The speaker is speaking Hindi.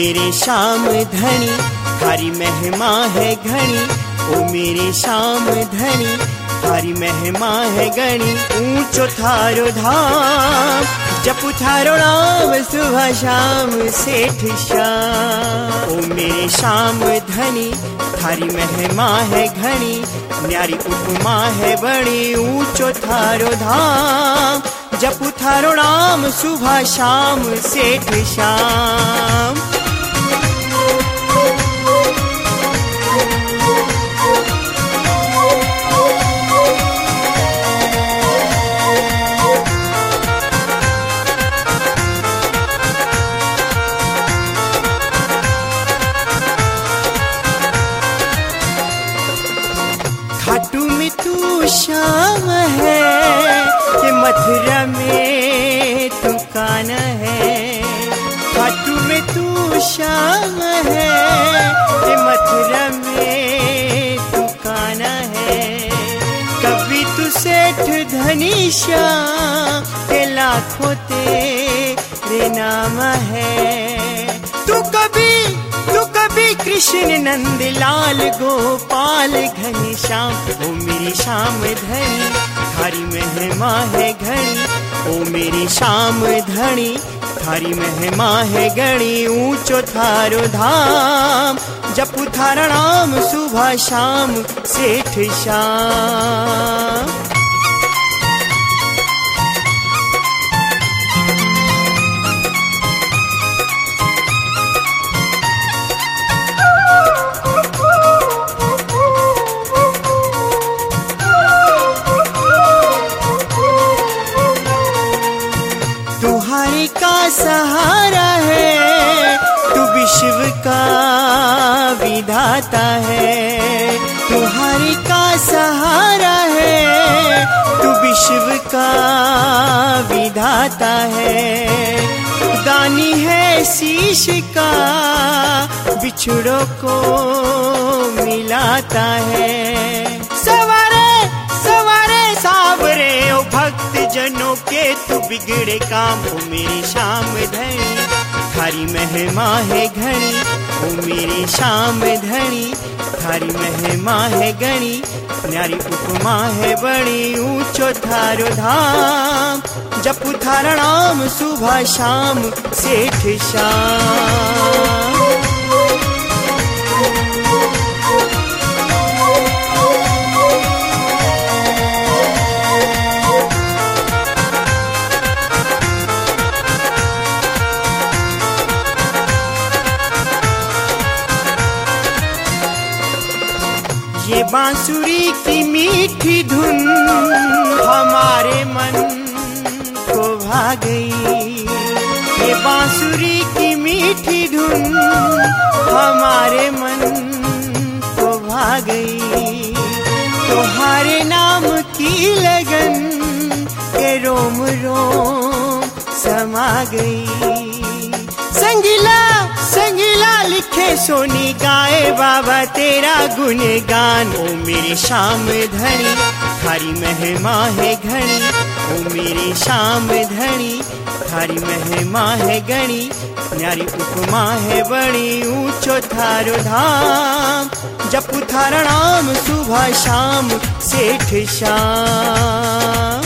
मेरे श्याम धनी थारी महिमा है घनी। ओ मेरे श्याम धनी थारी महिमा है घनी। ऊंचो थारो धाम जपु थारो नाम सुबह शाम सेठ श्याम। ओ मेरे श्याम धनी थारी महिमा है घनी। न्यारी उपमा है बड़ी ऊंचो थारो धाम जपु थारो नाम सुबह शाम सेठ श्याम। खाटू में तू श्याम है कि मथुरा में तू कान्हा है। खाटू में तू श्याम है कि मथुरा में तू कान्हा है। कभी तू सेठ धनी श्याम के लाखों तेरे नाम है। तू कभी कृष्ण नंद लाल गोपाल घनश्याम। ओ मेरी श्याम धनी थारी महिमा है घनी। ओ मेरी श्याम धनी थारी महिमा है घनी। ऊंचो थारो धाम जपु थारा नाम सुबह शाम सेठ श्याम। तुम्हारे का सहारा है तू विश्व का विधाता है। तुम्हारे का सहारा है तू विश्व का विधाता है। दानी है शीश का बिछड़ों को मिलाता है। सवारे सवारे सावरे ओ भक्त जनों के तू बिगड़े काम। ओ मेरी श्याम धनी थारी महिमा है घनी। ओ मेरी श्याम धनी थारी महिमा है घनी। न्यारी उपमा है बड़ी ऊंचो थारो धाम जपु थारा नाम सुबह शाम सेठ श्याम। ये बांसुरी की मीठी धुन हमारे मन को भा गई। ये बांसुरी की मीठी धुन हमारे मन को भा गई। तुम्हारे नाम की लगन के रोम रोम समा गई। संगीला संगीला लिखे सोनी गाए बाबा तेरा गुणगान। ओ मेरी श्याम धनी थारी महिमा है घनी। ओ मेरी श्याम धनी थारी महिमा है घनी। न्यारी उपमा है बड़ी ऊंचो थारो धाम जपु थारा नाम सुबह शाम सेठ श्याम।